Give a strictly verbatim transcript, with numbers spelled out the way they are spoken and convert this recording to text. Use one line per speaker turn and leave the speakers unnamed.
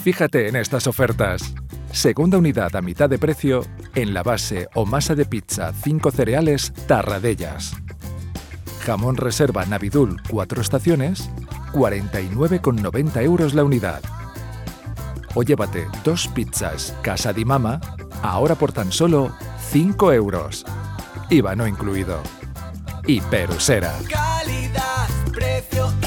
Fíjate en estas ofertas. Segunda unidad a mitad de precio en la base o masa de pizza cinco cereales Tarradellas. Jamón reserva Navidul cuatro estaciones, cuarenta y nueve con noventa euros la unidad. O llévate dos pizzas Casa di Mama, ahora por tan solo cinco euros. I V A no incluido. Hiperusera.
Calidad, precio